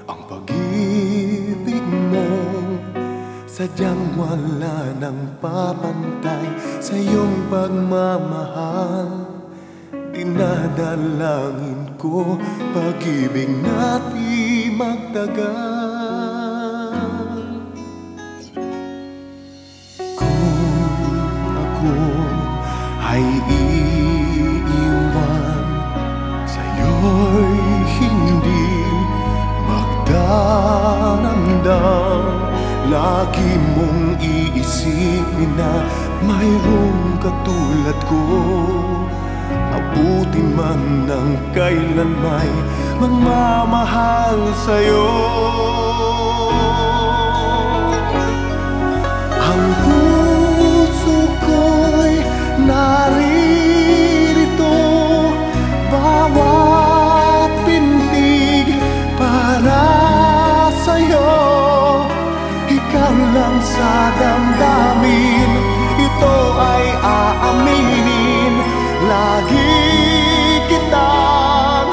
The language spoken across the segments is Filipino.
Ang pag-ibig mo sadyang wala nang papantay sa iyong pagmamahal. Dinadalangin ko pag-ibig natin magtagal. Kung ako ay iiwan, sa'yo'y hindi magdaramdam. Lagi mong iisipin na mayroong katulad ko. Abutin man ng kailan may magmamahal sa'yo. Ang puso ko'y naririto, bawat pintig para sa'yo. Ikaw lang sa damdamin, ito ay aaminin. Lagi kitang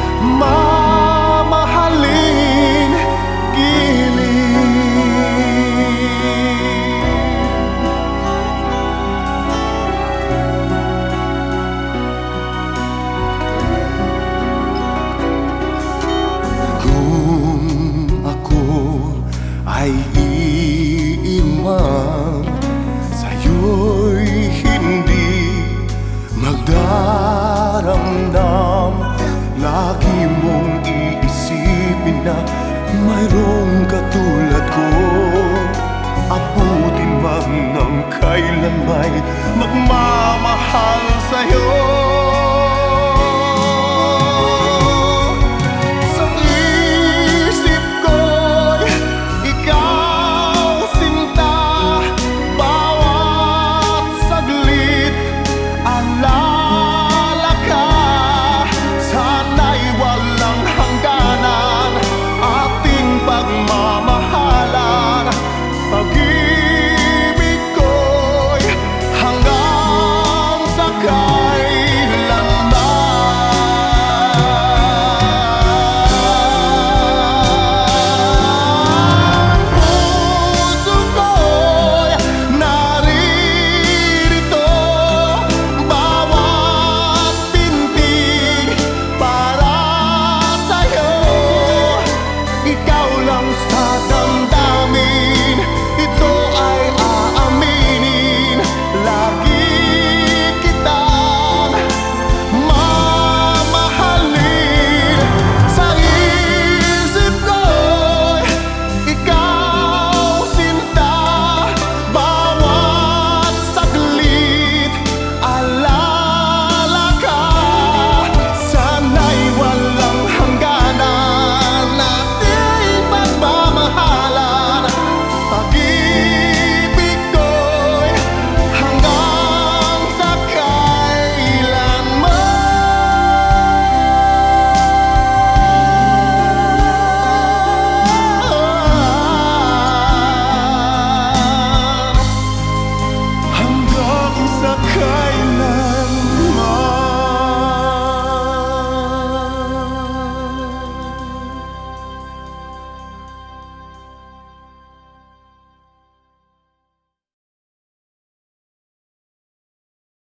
mamahalin, giliw. Kung ako ay iiwan, sa'yo'y hindi magdaramdam. Lagi mong iisipin na mayroong katulad ko. Abutin man ng kailan may magmamahal sa'yo.